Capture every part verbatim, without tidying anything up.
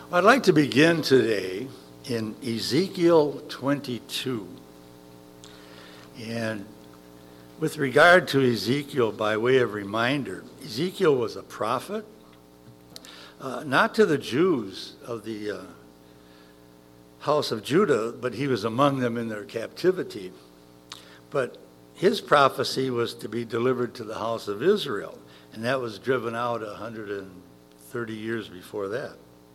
I'd like to begin today in Ezekiel twenty-two. And with regard to Ezekiel, by way of reminder, Ezekiel was a prophet, uh, not to the Jews of the uh, house of Judah, but he was among them in their captivity. But his prophecy was to be delivered to the house of Israel, and that was driven out one hundred thirty years before that.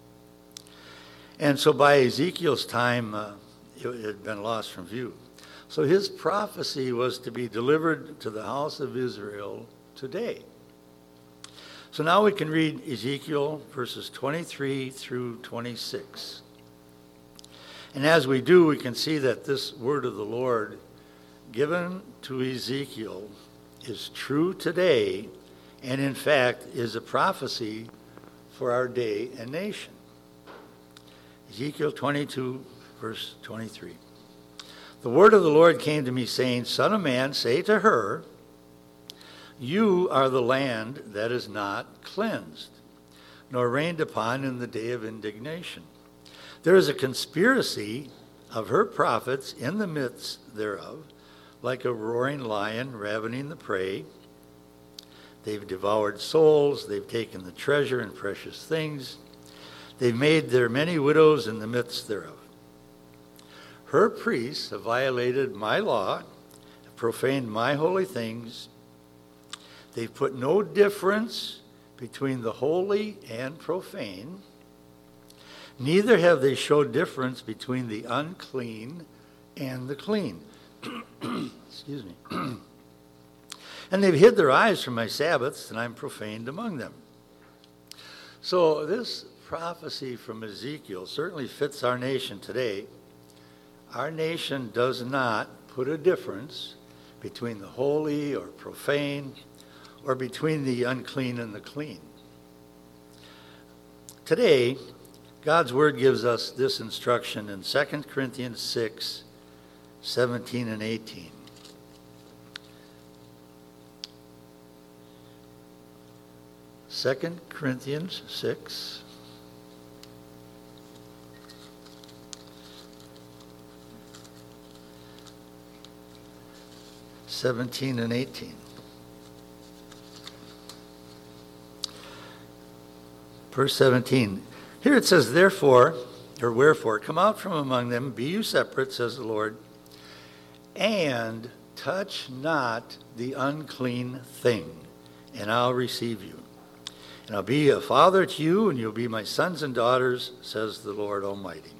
And so by Ezekiel's time, uh, it had been lost from view. So his prophecy was to be delivered to the house of Israel today. So now we can read Ezekiel verses twenty-three through twenty-six. And as we do, we can see that this word of the Lord given to Ezekiel is true today, and in fact is a prophecy for our day and nation. Ezekiel twenty-two, verse twenty-three. The word of the Lord came to me, saying, Son of man, say to her, you are the land that is not cleansed, nor rained upon in the day of indignation. There is a conspiracy of her prophets in the midst thereof, like a roaring lion ravening the prey. They've devoured souls, they've taken the treasure and precious things. They've made their many widows in the midst thereof. Her priests have violated my law, have profaned my holy things. They've put no difference between the holy and profane. Neither have they showed difference between the unclean and the clean. Excuse me. And they've hid their eyes from my Sabbaths, and I'm profaned among them. So this prophecy from Ezekiel certainly fits our nation today. Our nation does not put a difference between the holy or profane or between the unclean and the clean. Today, God's word gives us this instruction in Second Corinthians six, seventeen and eighteen. Second Corinthians six, seventeen and eighteen. Verse seventeen. Here it says, therefore, or wherefore, come out from among them, be you separate, says the Lord, and touch not the unclean thing, and I'll receive you. And I'll be a father to you, and you'll be my sons and daughters, says the Lord Almighty.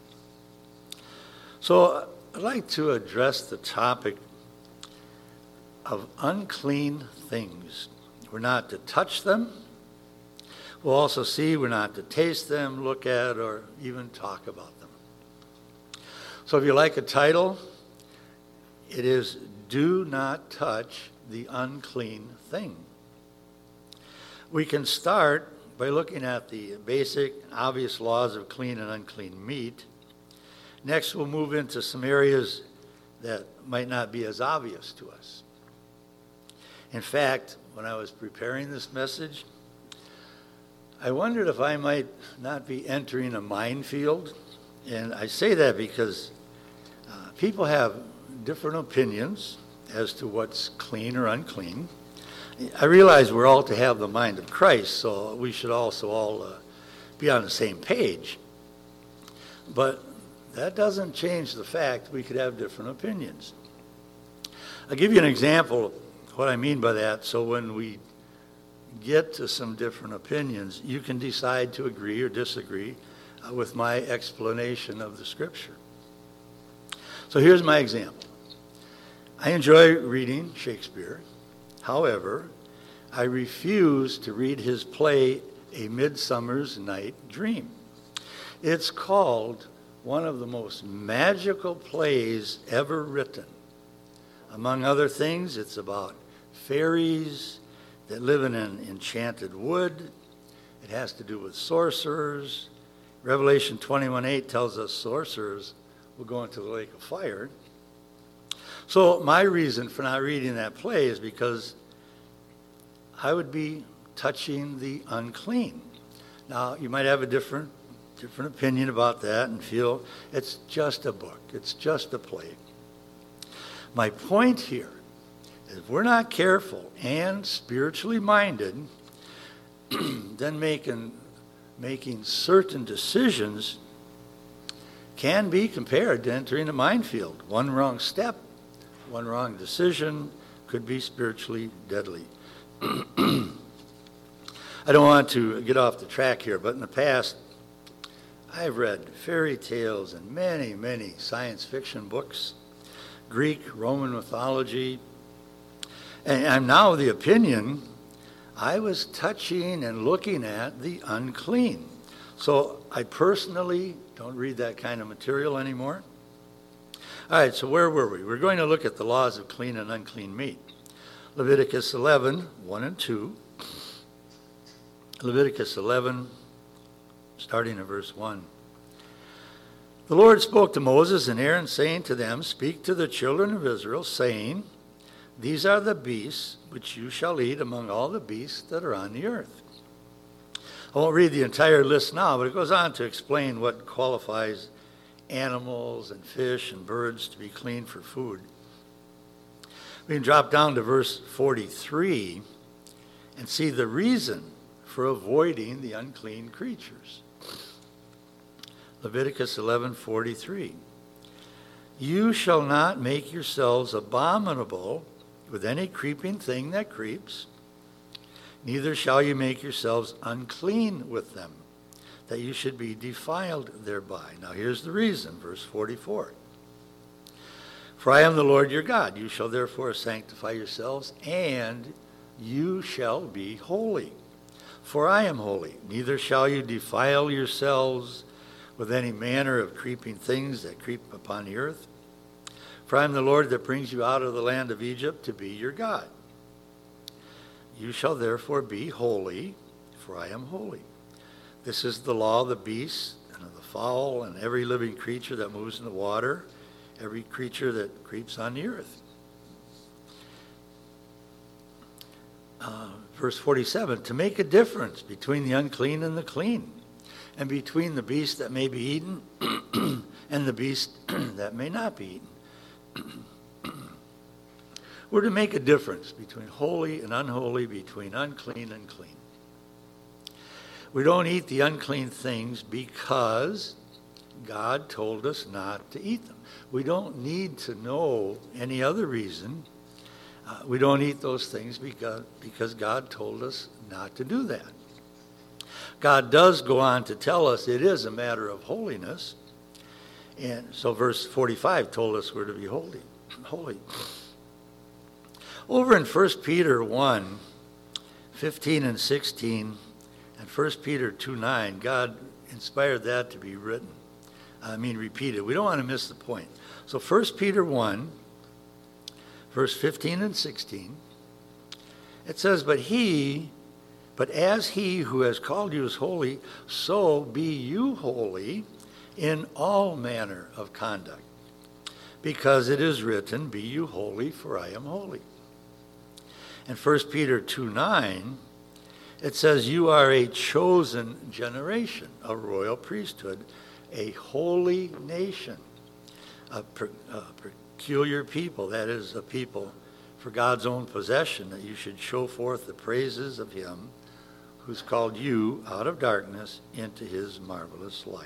So I'd like to address the topic of unclean things. We're not to touch them. We'll also see we're not to taste them, look at, or even talk about them. So if you like a title, it is Do Not Touch the Unclean Thing. We can start by looking at the basic, obvious laws of clean and unclean meat. Next, we'll move into some areas that might not be as obvious to us. In fact, when I was preparing this message, I wondered if I might not be entering a minefield. And I say that because uh, people have different opinions as to what's clean or unclean. I realize we're all to have the mind of Christ, so we should also all uh, be on the same page. But that doesn't change the fact we could have different opinions. I'll give you an example of what I mean by that, so when we get to some different opinions, you can decide to agree or disagree uh, with my explanation of the scripture. So here's my example. I enjoy reading Shakespeare. However, I refuse to read his play, A Midsummer's Night Dream. It's called one of the most magical plays ever written. Among other things, it's about fairies that live in an enchanted wood. It has to do with sorcerers. Revelation twenty-one eight tells us sorcerers will go into the lake of fire. So my reason for not reading that play is because I would be touching the unclean. Now, you might have a different different opinion about that and feel it's just a book, it's just a play. My point here is if we're not careful and spiritually minded, then making, making certain decisions can be compared to entering a minefield. One wrong step, one wrong decision could be spiritually deadly. I don't want to get off the track here, but in the past, I've read fairy tales and many, many science fiction books, Greek, Roman mythology, and I'm now of the opinion I was touching and looking at the unclean. So I personally don't read that kind of material anymore. All right, so where were we? We're going to look at the laws of clean and unclean meat. Leviticus eleven, one and two. Leviticus eleven, starting in verse one. The Lord spoke to Moses and Aaron, saying to them, Speak to the children of Israel, saying, These are the beasts which you shall eat among all the beasts that are on the earth. I won't read the entire list now, but it goes on to explain what qualifies animals and fish and birds to be clean for food. We can drop down to verse forty-three and see the reason for avoiding the unclean creatures. Leviticus eleven forty-three. You shall not make yourselves abominable with any creeping thing that creeps, neither shall you make yourselves unclean with them, that you should be defiled thereby. Now here's the reason, verse forty-four. For I am the Lord your God. You shall therefore sanctify yourselves, and you shall be holy. For I am holy. Neither shall you defile yourselves with any manner of creeping things that creep upon the earth. For I am the Lord that brings you out of the land of Egypt to be your God. You shall therefore be holy, for I am holy. This is the law of the beasts and of the fowl and every living creature that moves in the water, every creature that creeps on the earth. Uh, verse forty-seven, to make a difference between the unclean and the clean, and between the beast that may be eaten and the beast that may not be eaten. We're to make a difference between holy and unholy, between unclean and clean. We don't eat the unclean things because God told us not to eat them. We don't need to know any other reason. Uh, we don't eat those things because, because God told us not to do that. God does go on to tell us it is a matter of holiness. And so verse forty-five told us we're to be holy. holy. Over in First Peter one, fifteen and sixteen, and First Peter two nine, God inspired that to be written. I mean repeated. We don't want to miss the point. So First Peter one, verse fifteen and sixteen, it says, But he, but as he who has called you is holy, so be you holy in all manner of conduct. Because it is written, Be you holy, for I am holy. In First Peter two nine, it says, You are a chosen generation, a royal priesthood, a holy nation, a, per, a peculiar people, that is, a people for God's own possession, that you should show forth the praises of him who's called you out of darkness into his marvelous light.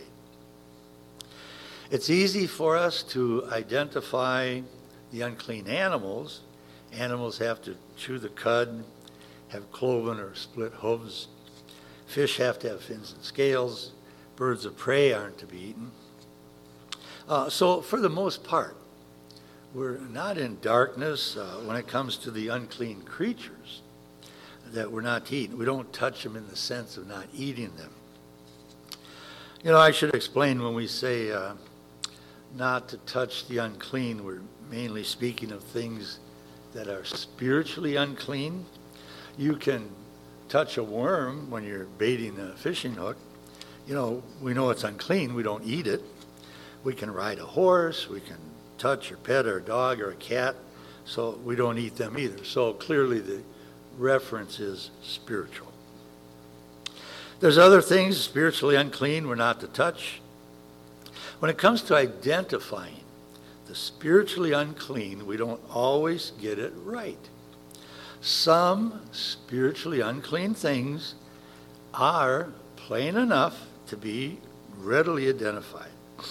It's easy for us to identify the unclean animals. Animals have to chew the cud, have cloven or split hooves. Fish have to have fins and scales. Birds of prey aren't to be eaten. Uh, so for the most part, we're not in darkness uh, when it comes to the unclean creatures that we're not to eat. We don't touch them in the sense of not eating them. You know, I should explain when we say uh, not to touch the unclean, we're mainly speaking of things that are spiritually unclean. You can touch a worm when you're baiting a fishing hook. You know, we know it's unclean. We don't eat it. We can ride a horse. We can touch or pet our dog or a cat. So we don't eat them either. So clearly the reference is spiritual. There's other things spiritually unclean we're not to touch. When it comes to identifying the spiritually unclean, we don't always get it right. Some spiritually unclean things are plain enough to be readily identified.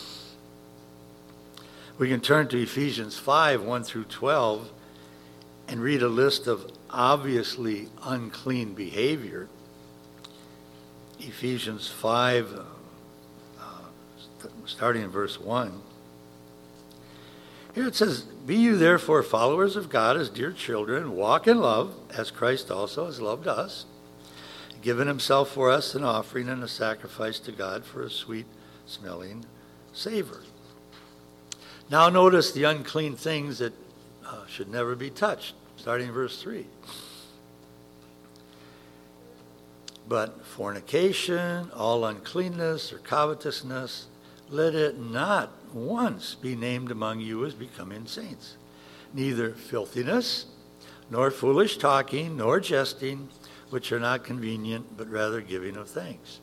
We can turn to Ephesians five, one through twelve, and read a list of obviously unclean behavior. Ephesians five, uh, starting in verse one. Here it says, "Be you therefore followers of God as dear children, walk in love, as Christ also has loved us, given himself for us an offering and a sacrifice to God for a sweet-smelling savor." Now notice the unclean things that uh, should never be touched, starting in verse three. "But fornication, all uncleanness or covetousness, let it not once be named among you as becoming saints. Neither filthiness, nor foolish talking, nor jesting, which are not convenient, but rather giving of thanks."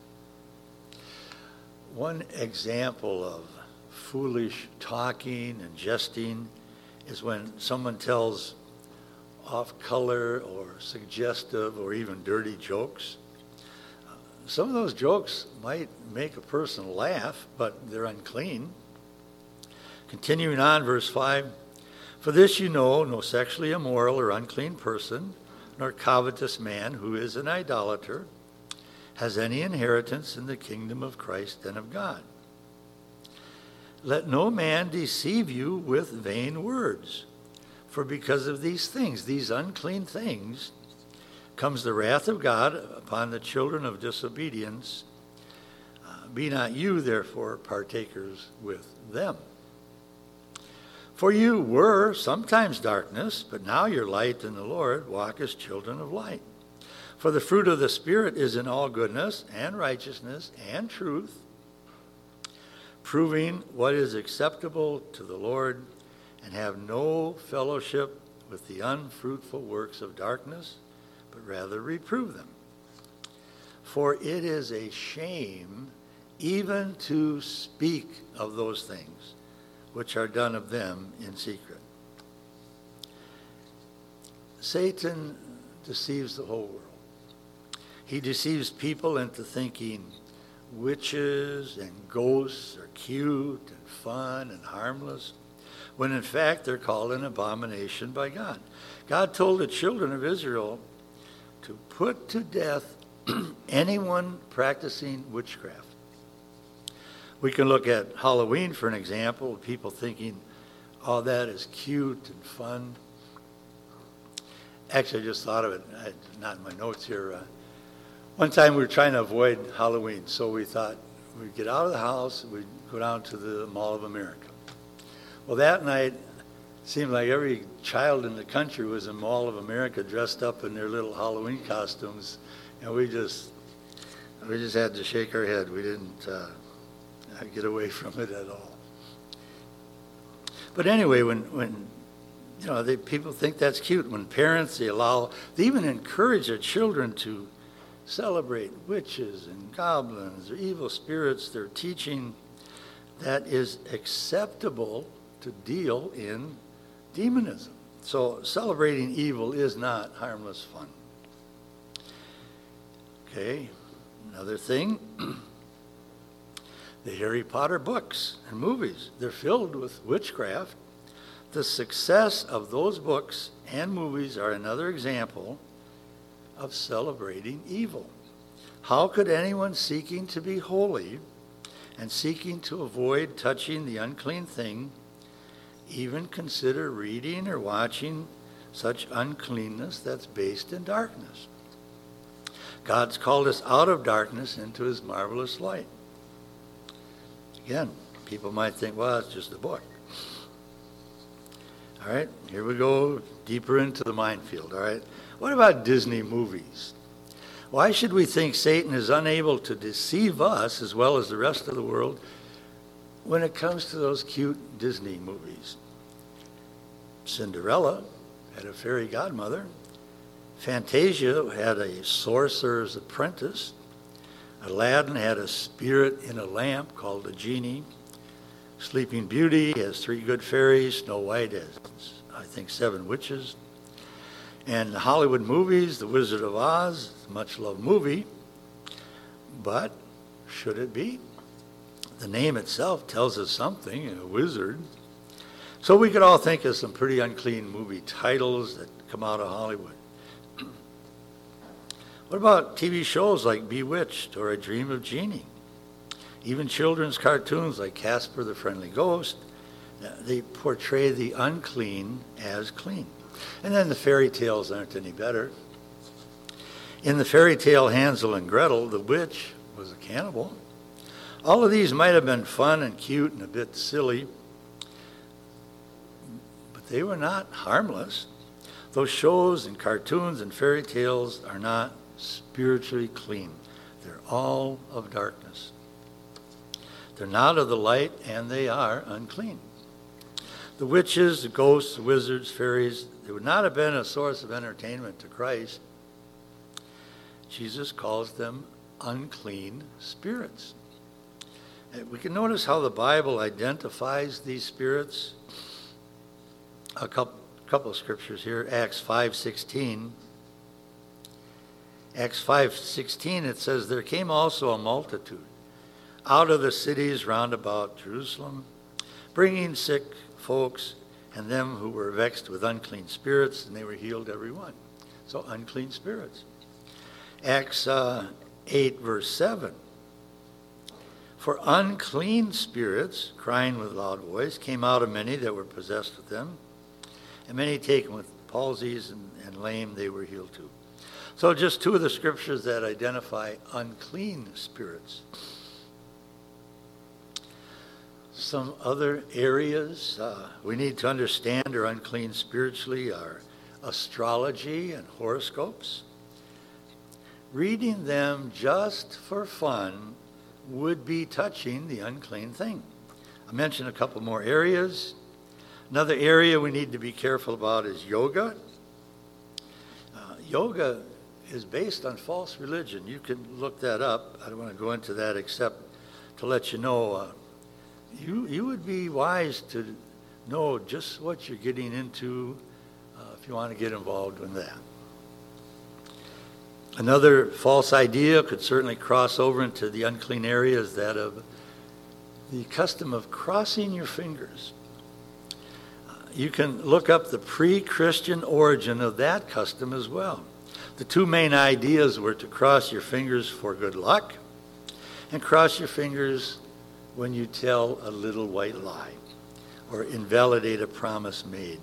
One example of foolish talking and jesting is when someone tells off-color or suggestive or even dirty jokes. Some of those jokes might make a person laugh, but they're unclean. Continuing on, verse five, "For this you know, no sexually immoral or unclean person, nor covetous man who is an idolater, has any inheritance in the kingdom of Christ and of God. Let no man deceive you with vain words, for because of these things, these unclean things, comes the wrath of God upon the children of disobedience. Uh, be not you, therefore, partakers with them. For you were sometimes darkness, but now you're light in the Lord. Walk as children of light. For the fruit of the Spirit is in all goodness and righteousness and truth, proving what is acceptable to the Lord, and have no fellowship with the unfruitful works of darkness, but rather reprove them. For it is a shame even to speak of those things which are done of them in secret." Satan deceives the whole world. He deceives people into thinking witches and ghosts are cute and fun and harmless, when in fact they're called an abomination by God. God told the children of Israel to put to death anyone practicing witchcraft. We can look at Halloween for an example, people thinking, oh, that is cute and fun. Actually, I just thought of it, I, not in my notes here. Uh, one time we were trying to avoid Halloween, so we thought we'd get out of the house, we'd go down to the Mall of America. Well, that night, it seemed like every child in the country was in Mall of America dressed up in their little Halloween costumes, and we just we just had to shake our head. We didn't uh, get away from it at all. But anyway, when when you know they, people think that's cute, when parents they allow they even encourage their children to celebrate witches and goblins or evil spirits, they're teaching that is acceptable to deal in demonism. So celebrating evil is not harmless fun. Okay, another thing, the Harry Potter books and movies, they're filled with witchcraft. The success of those books and movies are another example of celebrating evil. How could anyone seeking to be holy and seeking to avoid touching the unclean thing even consider reading or watching such uncleanness that's based in darkness? God's called us out of darkness into his marvelous light. Again, people might think, well, it's just a book. All right, here we go deeper into the minefield, all right? What about Disney movies? Why should we think Satan is unable to deceive us as well as the rest of the world when it comes to those cute Disney movies? Cinderella had a fairy godmother. Fantasia had a sorcerer's apprentice. Aladdin had a spirit in a lamp called a genie. Sleeping Beauty has three good fairies. Snow White has, I think, seven witches. And the Hollywood movies, The Wizard of Oz, a much-loved movie. But should it be? The name itself tells us something, a wizard. So we could all think of some pretty unclean movie titles that come out of Hollywood. What about T V shows like Bewitched or A Dream of Jeannie? Even children's cartoons like Casper the Friendly Ghost, they portray the unclean as clean. And then the fairy tales aren't any better. In the fairy tale Hansel and Gretel, the witch was a cannibal. All of these might have been fun and cute and a bit silly, but they were not harmless. Those shows and cartoons and fairy tales are not spiritually clean. They're all of darkness. They're not of the light, and they are unclean. The witches, the ghosts, the wizards, fairies, they would not have been a source of entertainment to Christ. Jesus calls them unclean spirits. And we can notice how the Bible identifies these spirits. A couple, couple of scriptures here. Acts five sixteen. Acts five sixteen, it says, there came also a multitude out of the cities round about Jerusalem, bringing sick folks and them who were vexed with unclean spirits, and they were healed every one. So unclean spirits. Acts uh, eight verse seven. For unclean spirits, crying with loud voice, came out of many that were possessed with them, and many taken with palsies and, and lame, they were healed too. So just two of the scriptures that identify unclean spirits. Some other areas uh, we need to understand are unclean spiritually are astrology and horoscopes. Reading them just for fun would be touching the unclean thing. I mentioned a couple more areas. Another area we need to be careful about is yoga. Uh, yoga is based on false religion. You can look that up. I don't want to go into that except to let you know uh, you, you would be wise to know just what you're getting into uh, if you want to get involved in that. Another false idea could certainly cross over into the unclean area is that of the custom of crossing your fingers. Uh, you can look up the pre-Christian origin of that custom as well. The two main ideas were to cross your fingers for good luck and cross your fingers when you tell a little white lie or invalidate a promise made.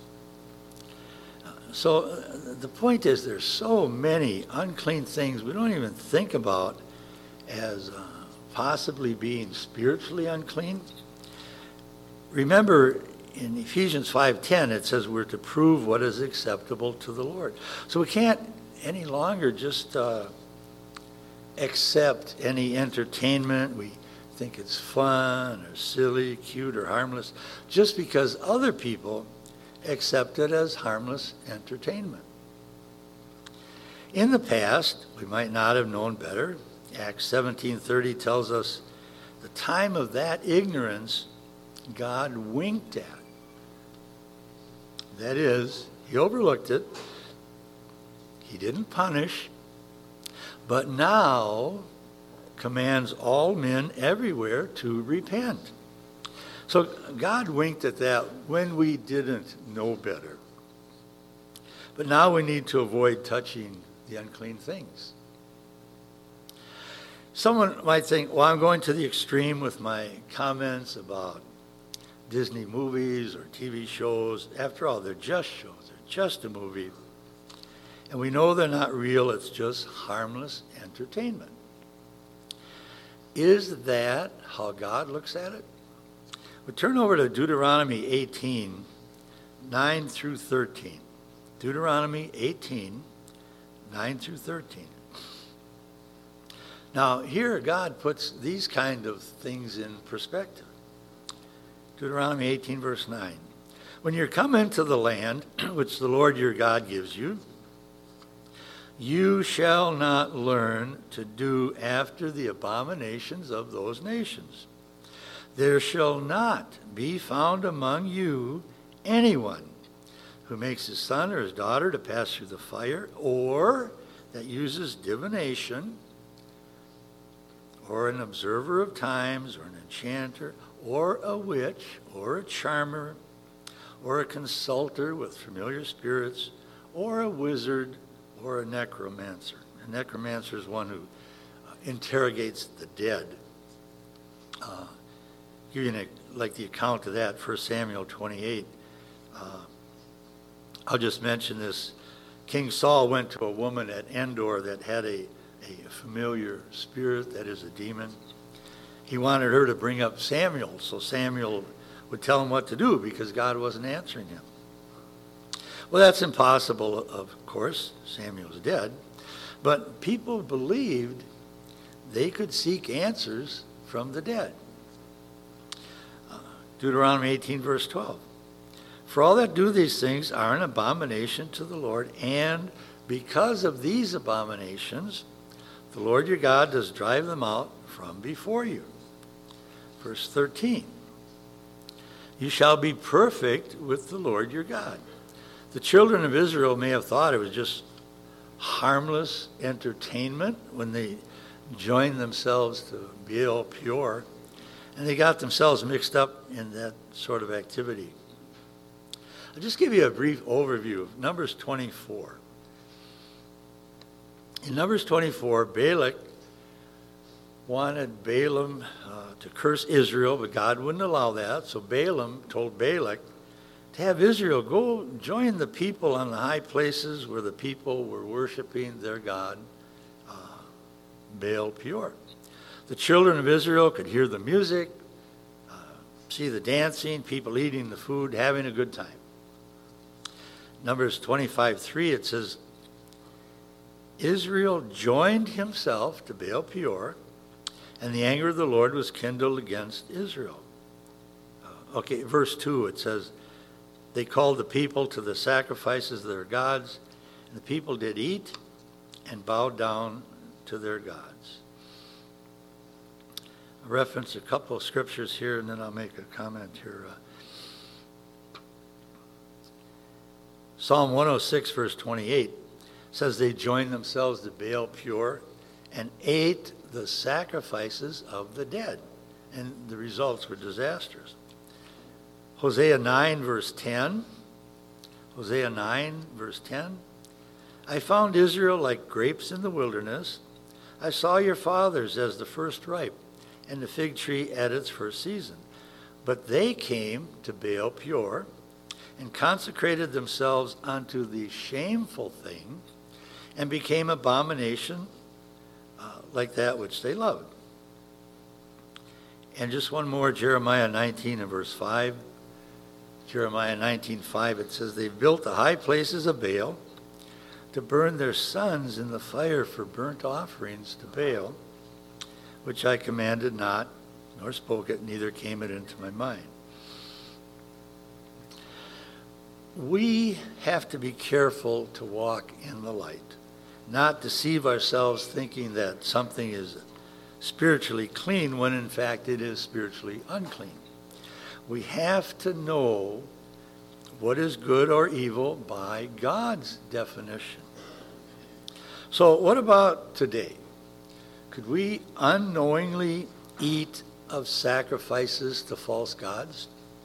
So uh, the point is there's so many unclean things we don't even think about as uh, possibly being spiritually unclean. Remember in Ephesians five ten it says we're to prove what is acceptable to the Lord. So we can't any longer just uh, accept any entertainment. We think it's fun or silly, cute or harmless just because other people accept it as harmless entertainment. In the past, we might not have known better. Acts seventeen thirty tells us the time of that ignorance God winked at. That is, he overlooked it. He didn't punish, but now commands all men everywhere to repent. So God winked at that when we didn't know better. But now we need to avoid touching the unclean things. Someone might think, well, I'm going to the extreme with my comments about Disney movies or T V shows. After all, they're just shows. They're just a movie. And we know they're not real. It's just harmless entertainment. Is that how God looks at it? We turn over to Deuteronomy eighteen, nine through thirteen. Deuteronomy eighteen, nine through thirteen. Now, here God puts these kind of things in perspective. Deuteronomy eighteen, verse nine. When you come into the land which the Lord your God gives you, You shall not learn to do after the abominations of those nations. There shall not be found among you anyone who makes his son or his daughter to pass through the fire, or that uses divination, or an observer of times, or an enchanter, or a witch, or a charmer, or a consulter with familiar spirits, or a wizard, or a necromancer. A necromancer is one who uh, interrogates the dead. Uh, give you an, like the account of that, First Samuel twenty-eight. Uh, I'll just mention this. King Saul went to a woman at Endor that had a, a familiar spirit, that is a demon. He wanted her to bring up Samuel, so Samuel would tell him what to do because God wasn't answering him. Well, that's impossible, of course. Samuel's dead. But people believed they could seek answers from the dead. Uh, Deuteronomy eighteen, verse twelve. For all that do these things are an abomination to the Lord, and because of these abominations, the Lord your God does drive them out from before you. Verse thirteen. You shall be perfect with the Lord your God. The children of Israel may have thought it was just harmless entertainment when they joined themselves to Baal Peor, and they got themselves mixed up in that sort of activity. I'll just give you a brief overview of Numbers twenty-four. In Numbers twenty-four, Balak wanted Balaam uh, to curse Israel, but God wouldn't allow that, so Balaam told Balak to have Israel go join the people on the high places where the people were worshiping their god, uh, Baal Peor. The children of Israel could hear the music, uh, see the dancing, people eating the food, having a good time. Numbers twenty-five three, it says, Israel joined himself to Baal Peor, and the anger of the Lord was kindled against Israel. Uh, okay, verse two, it says, they called the people to the sacrifices of their gods, and the people did eat and bowed down to their gods. I'll reference a couple of scriptures here, and then I'll make a comment here. Uh, Psalm one oh six, verse twenty-eight, says they joined themselves to Baal Peor and ate the sacrifices of the dead, and the results were disastrous. Hosea nine, verse ten. Hosea nine, verse ten. I found Israel like grapes in the wilderness. I saw your fathers as the first ripe, and the fig tree at its first season. But they came to Baal Peor and consecrated themselves unto the shameful thing, and became abomination uh, like that which they loved. And just one more, Jeremiah nineteen and verse five. Jeremiah nineteen five, it says, they built the high places of Baal to burn their sons in the fire for burnt offerings to Baal, which I commanded not, nor spoke it, neither came it into my mind. We have to be careful to walk in the light, not deceive ourselves thinking that something is spiritually clean when in fact it is spiritually unclean. We have to know what is good or evil by God's definition. So what about today? Could we unknowingly eat of sacrifices to false gods?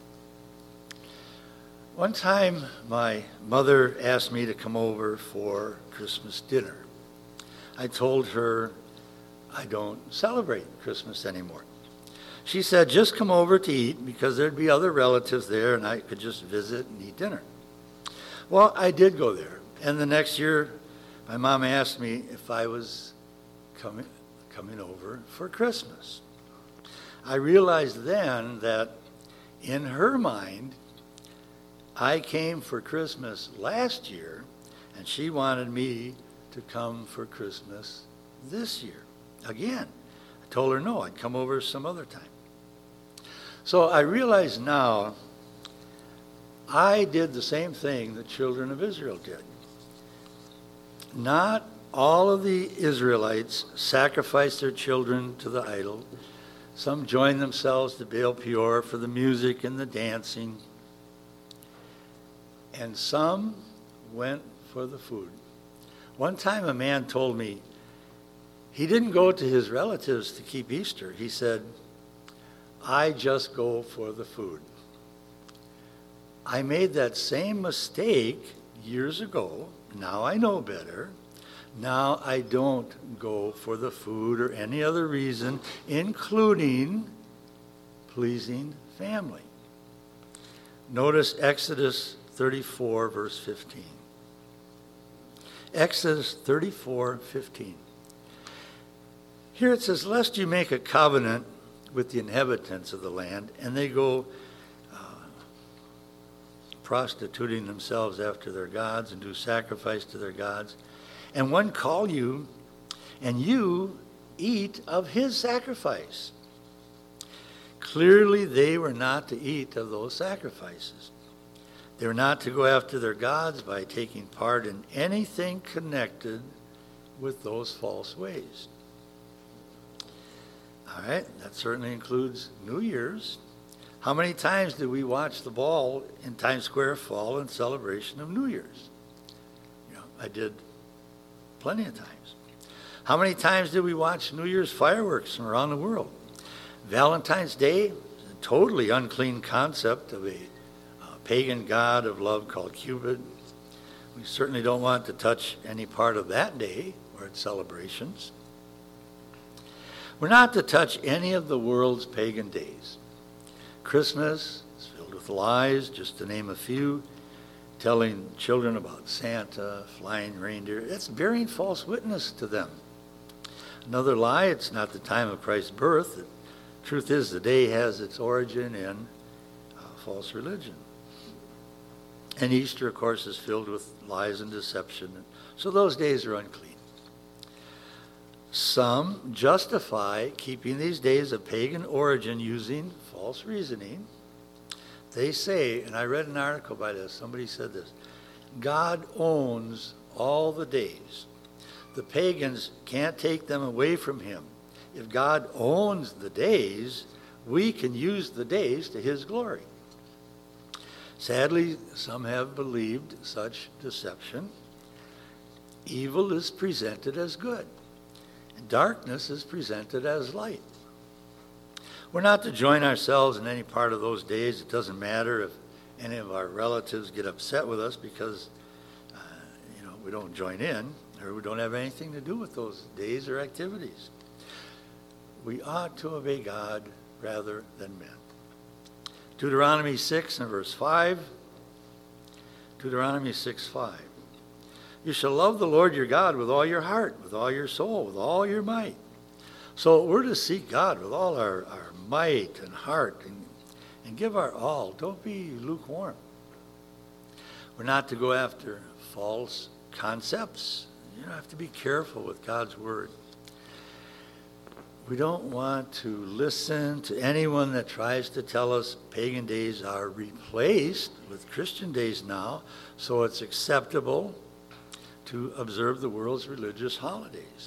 One time, my mother asked me to come over for Christmas dinner. I told her I don't celebrate Christmas anymore. She said, just come over to eat because there'd be other relatives there and I could just visit and eat dinner. Well, I did go there. And the next year, my mom asked me if I was coming, coming over for Christmas. I realized then that in her mind, I came for Christmas last year, and she wanted me to come for Christmas this year. Again, I told her no, I'd come over some other time. So I realize now I did the same thing the children of Israel did. Not all of the Israelites sacrificed their children to the idol. Some joined themselves to Baal Peor for the music and the dancing. And some went for the food. One time a man told me he didn't go to his relatives to keep Easter. He said, I just go for the food. I made that same mistake years ago. Now I know better. Now I don't go for the food or any other reason, including pleasing family. Notice Exodus thirty-four, verse fifteen. Exodus thirty-four, fifteen. Here it says, lest you make a covenant with the inhabitants of the land, and they go uh, prostituting themselves after their gods and do sacrifice to their gods, and one call you, and you eat of his sacrifice. Clearly they were not to eat of those sacrifices. They were not to go after their gods by taking part in anything connected with those false ways. All right, that certainly includes New Year's. How many times did we watch the ball in Times Square fall in celebration of New Year's? You know, I did plenty of times. How many times did we watch New Year's fireworks from around the world? Valentine's Day, a totally unclean concept of a uh, pagan god of love called Cupid. We certainly don't want to touch any part of that day or its celebrations. We're not to touch any of the world's pagan days. Christmas is filled with lies, just to name a few. Telling children about Santa, flying reindeer. It's bearing false witness to them. Another lie, it's not the time of Christ's birth. The truth is the day has its origin in uh, false religion. And Easter, of course, is filled with lies and deception. So those days are unclean. Some justify keeping these days of pagan origin using false reasoning. They say, and I read an article by this, somebody said this, God owns all the days. The pagans can't take them away from him. If God owns the days, we can use the days to his glory. Sadly, some have believed such deception. Evil is presented as good. Darkness is presented as light. We're not to join ourselves in any part of those days. It doesn't matter if any of our relatives get upset with us because uh, you know, we don't join in or we don't have anything to do with those days or activities. We ought to obey God rather than men. Deuteronomy six and verse five. Deuteronomy six, five. You shall love the Lord your God with all your heart, with all your soul, with all your might. So we're to seek God with all our, our might and heart and, and give our all. Don't be lukewarm. We're not to go after false concepts. You have to be careful with God's word. We don't want to listen to anyone that tries to tell us pagan days are replaced with Christian days now, so it's acceptable to observe the world's religious holidays.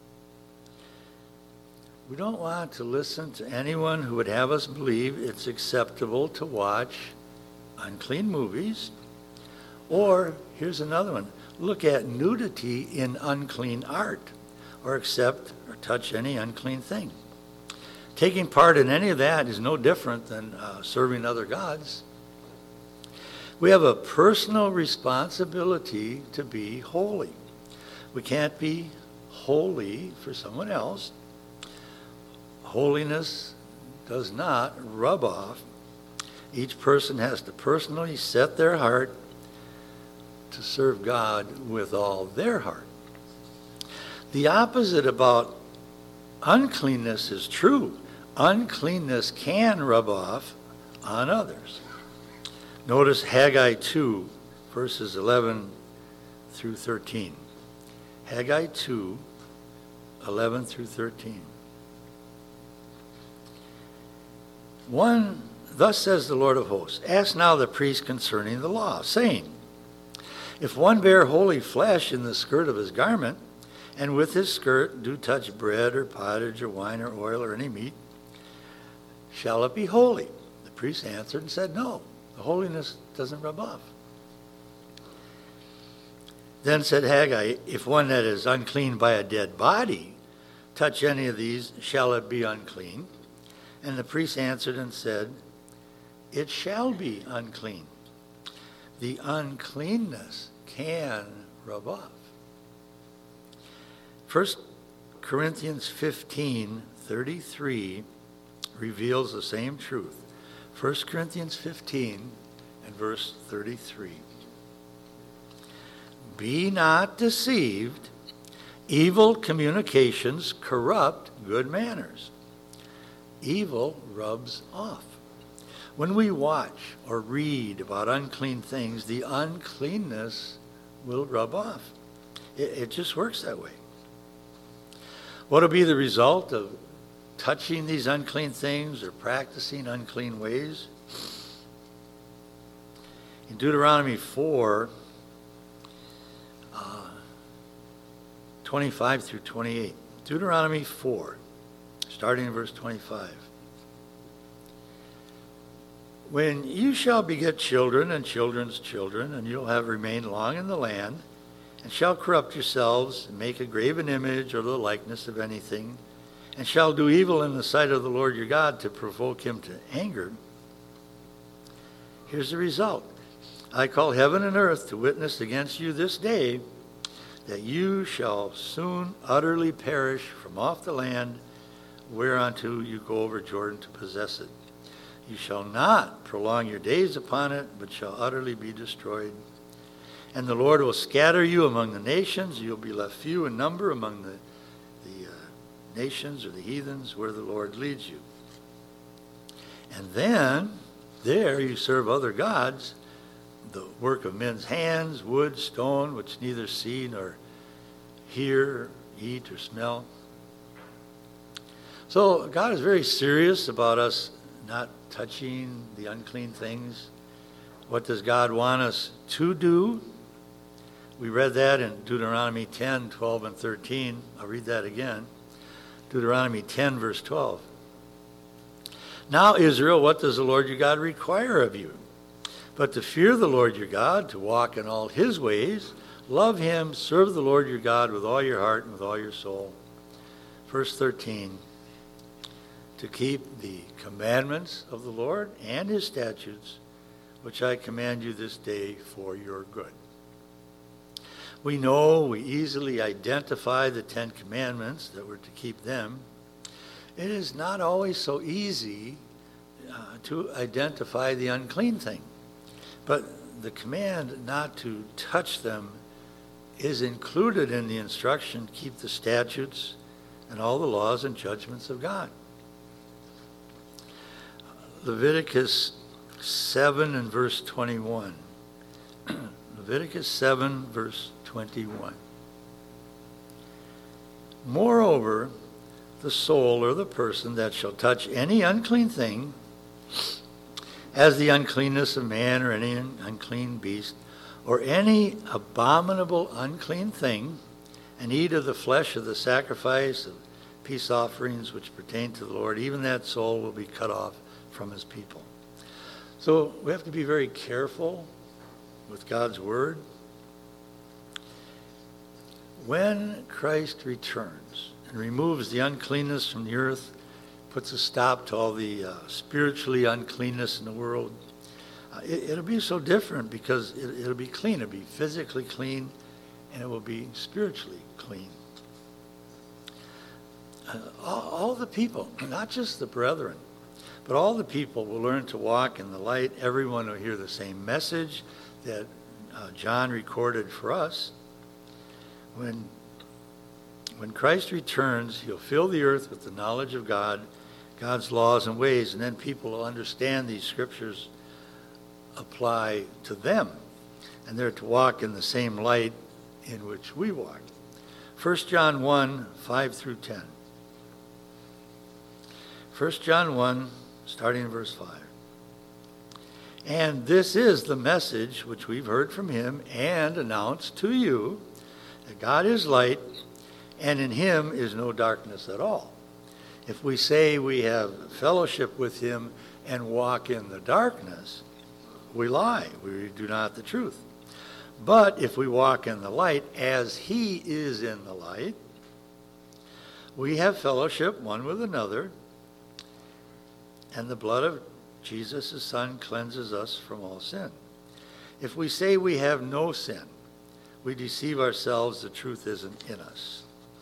We don't want to listen to anyone who would have us believe it's acceptable to watch unclean movies, or, here's another one, look at nudity in unclean art, or accept or touch any unclean thing. Taking part in any of that is no different than uh, serving other gods. We have a personal responsibility to be holy. We can't be holy for someone else. Holiness does not rub off. Each person has to personally set their heart to serve God with all their heart. The opposite about uncleanness is true. Uncleanness can rub off on others. Notice Haggai two, verses eleven through thirteen. Haggai two, eleven through thirteen. One, thus says the Lord of hosts, ask now the priest concerning the law, saying, if one bear holy flesh in the skirt of his garment, and with his skirt do touch bread or pottage or wine or oil or any meat, shall it be holy? The priest answered and said, no, the holiness doesn't rub off. Then said Haggai, if one that is unclean by a dead body touch any of these, shall it be unclean? And the priest answered and said, it shall be unclean. The uncleanness can rub off. First Corinthians fifteen thirty-three reveals the same truth. First Corinthians fifteen and verse thirty-three. Be not deceived, evil communications corrupt good manners. Evil rubs off. When we watch or read about unclean things, the uncleanness will rub off. It, it just works that way. What will be the result of touching these unclean things or practicing unclean ways? In Deuteronomy four, uh, twenty-five through twenty-eight. Deuteronomy four, starting in verse twenty-five. When you shall beget children and children's children, and you'll have remained long in the land, and shall corrupt yourselves, and make a graven image or the likeness of anything, and shall do evil in the sight of the Lord your God to provoke him to anger, here's the result. I call heaven and earth to witness against you this day, that you shall soon utterly perish from off the land whereunto you go over Jordan to possess it. You shall not prolong your days upon it, but shall utterly be destroyed. And the Lord will scatter you among the nations. You'll be left few in number among the, the uh, nations or the heathens where the Lord leads you. And then there you serve other gods, the work of men's hands, wood, stone, which neither see nor hear, eat, or smell. So God is very serious about us not touching the unclean things. What does God want us to do? We read that in Deuteronomy ten, twelve, and thirteen. I'll read that again. Deuteronomy ten, verse twelve. Now, Israel, what does the Lord your God require of you? But to fear the Lord your God, to walk in all his ways, love him, serve the Lord your God with all your heart and with all your soul. Verse thirteen. To keep the commandments of the Lord and his statutes, which I command you this day for your good. We know, we easily identify the Ten Commandments, that we're to keep them. It is not always so easy uh, to identify the unclean thing. But the command not to touch them is included in the instruction, keep the statutes and all the laws and judgments of God. Leviticus seven and verse twenty-one. Leviticus seven, verse twenty-one. Moreover, the soul or the person that shall touch any unclean thing, as the uncleanness of man or any unclean beast, or any abominable unclean thing, and eat of the flesh of the sacrifice of peace offerings which pertain to the Lord, even that soul will be cut off from his people. So we have to be very careful with God's word. When Christ returns and removes the uncleanness from the earth, puts a stop to all the uh, spiritually uncleanness in the world, uh, it, it'll be so different because it, it'll be clean. It'll be physically clean, and it will be spiritually clean. Uh, all, all the people, not just the brethren, but all the people will learn to walk in the light. Everyone will hear the same message that uh, John recorded for us. When, when Christ returns, he'll fill the earth with the knowledge of God, God's laws and ways, and then people will understand these scriptures apply to them, and they're to walk in the same light in which we walk. First John one, five through ten. First John one, starting in verse five. And this is the message which we've heard from him and announced to you, that God is light, and in him is no darkness at all. If we say we have fellowship with him and walk in the darkness, we lie. We do not the truth. But if we walk in the light as he is in the light, we have fellowship one with another, and the blood of Jesus, his Son, cleanses us from all sin. If we say we have no sin, we deceive ourselves, the truth isn't in us.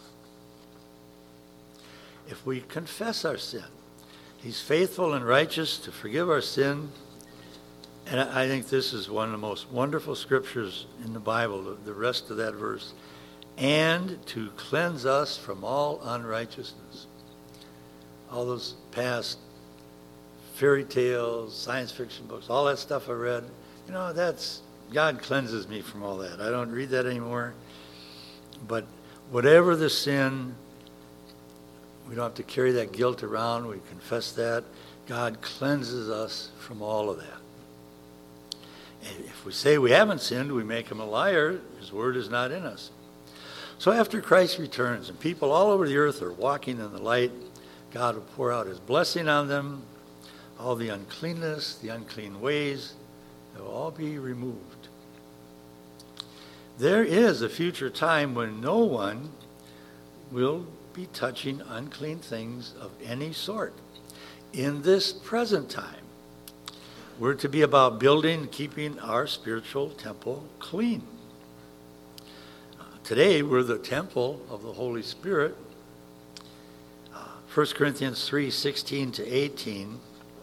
If we confess our sin, he's faithful and righteous to forgive our sin. And I think this is one of the most wonderful scriptures in the Bible, the rest of that verse. And to cleanse us from all unrighteousness. All those past fairy tales, science fiction books, all that stuff I read, you know, that's, God cleanses me from all that. I don't read that anymore. But whatever the sin, we don't have to carry that guilt around. We confess that. God cleanses us from all of that. And if we say we haven't sinned, we make him a liar. His word is not in us. So after Christ returns and people all over the earth are walking in the light, God will pour out his blessing on them. All the uncleanness, the unclean ways, they will all be removed. There is a future time when no one will be touching unclean things of any sort. In this present time, we're to be about building, keeping our spiritual temple clean. Uh, today, we're the temple of the Holy Spirit. Uh, First Corinthians three, sixteen to eighteen.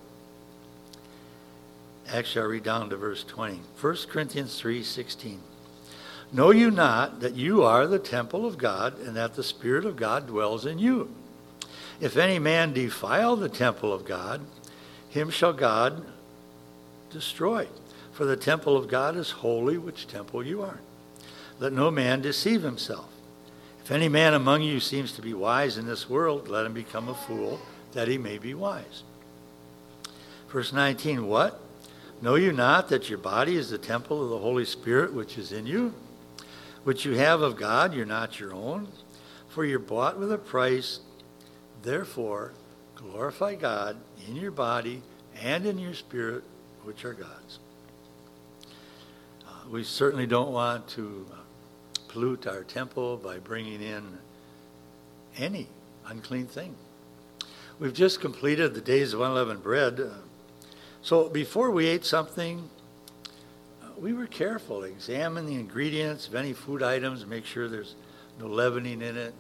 Actually, I'll read down to verse twenty. First Corinthians three, sixteen. Know you not that you are the temple of God, and that the Spirit of God dwells in you? If any man defile the temple of God, him shall God destroy. For the temple of God is holy, which temple you are. Let no man deceive himself. If any man among you seems to be wise in this world, let him become a fool, that he may be wise. Verse nineteen, what? Know you not that your body is the temple of the Holy Spirit, which is in you, which you have of God? You're not your own, for you're bought with a price. Therefore, glorify God in your body and in your spirit, which are God's. Uh, we certainly don't want to uh, pollute our temple by bringing in any unclean thing. We've just completed the days of unleavened bread. Uh, so before we ate something, uh, we were careful to examine the ingredients of any food items, make sure there's no leavening in it.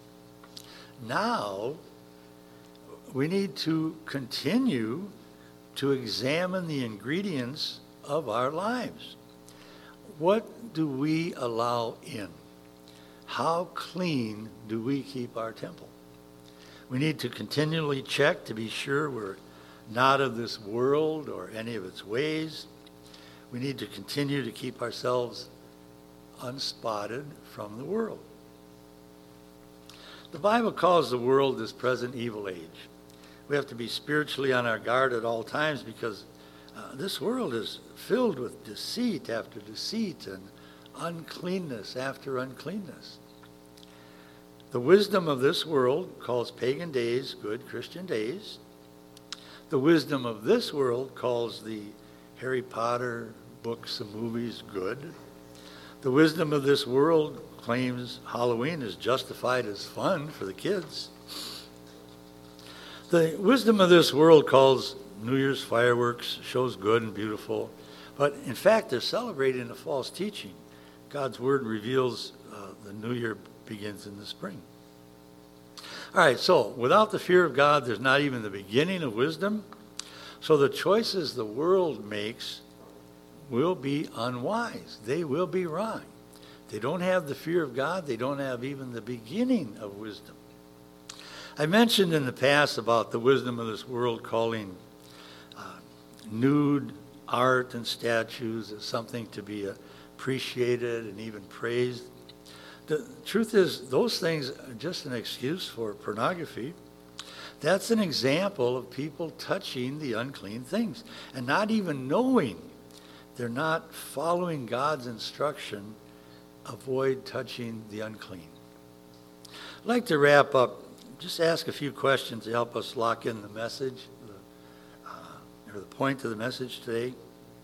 Now, we need to continue to examine the ingredients of our lives. What do we allow in? How clean do we keep our temple? We need to continually check to be sure we're not of this world or any of its ways. We need to continue to keep ourselves unspotted from the world. The Bible calls the world this present evil age. We have to be spiritually on our guard at all times because uh, this world is filled with deceit after deceit and uncleanness after uncleanness. The wisdom of this world calls pagan days good Christian days. The wisdom of this world calls the Harry Potter books and movies good. The wisdom of this world claims Halloween is justified as fun for the kids. The wisdom of this world calls New Year's fireworks shows good and beautiful, but in fact they're celebrating a false teaching. God's word reveals uh, the new year begins in the spring. All right, so without the fear of God, there's not even the beginning of wisdom. So the choices the world makes will be unwise. They will be wrong. They don't have the fear of God. They don't have even the beginning of wisdom. I mentioned in the past about the wisdom of this world calling uh, nude art and statues as something to be appreciated and even praised. The truth is, those things are just an excuse for pornography. That's an example of people touching the unclean things and not even knowing they're not following God's instruction, avoid touching the unclean. I'd like to wrap up, just ask a few questions to help us lock in the message, uh, or the point of the message today.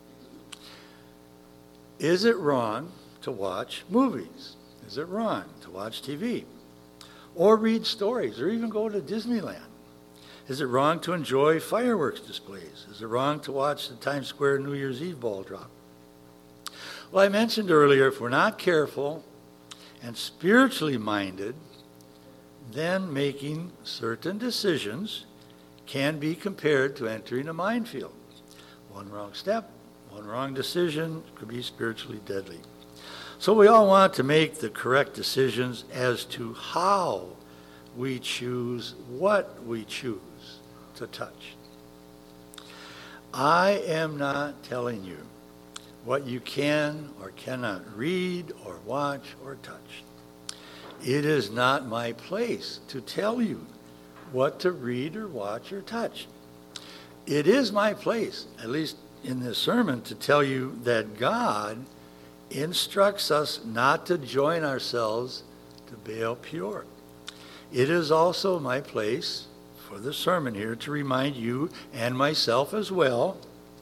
Is it wrong to watch movies? Is it wrong to watch T V? Or read stories, or even go to Disneyland? Is it wrong to enjoy fireworks displays? Is it wrong to watch the Times Square New Year's Eve ball drop? Well, I mentioned earlier, if we're not careful and spiritually minded, then making certain decisions can be compared to entering a minefield. One wrong step, one wrong decision could be spiritually deadly. So we all want to make the correct decisions as to how we choose what we choose to touch. I am not telling you what you can or cannot read or watch or touch. It is not my place to tell you what to read or watch or touch. It is my place, at least in this sermon, to tell you that God instructs us not to join ourselves to Baal Peor. It is also my place for the sermon here to remind you and myself as well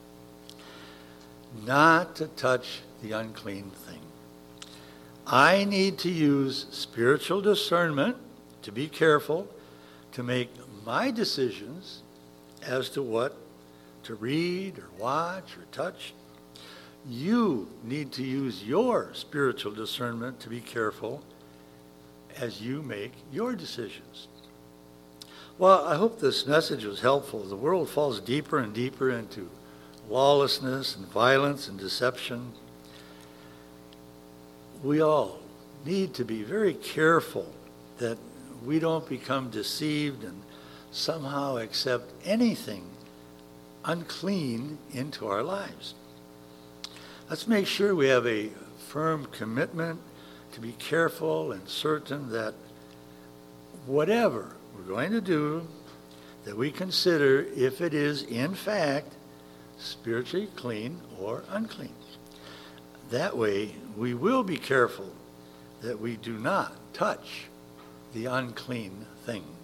not to touch the unclean thing. I need to use spiritual discernment to be careful to make my decisions as to what to read or watch or touch. You need to use your spiritual discernment to be careful as you make your decisions. Well, I hope this message was helpful. The world falls deeper and deeper into lawlessness and violence and deception. We all need to be very careful that we don't become deceived and somehow accept anything unclean into our lives. Let's make sure we have a firm commitment to be careful and certain that whatever we're going to do, that we consider if it is in fact spiritually clean or unclean. That way, we will be careful that we do not touch the unclean thing.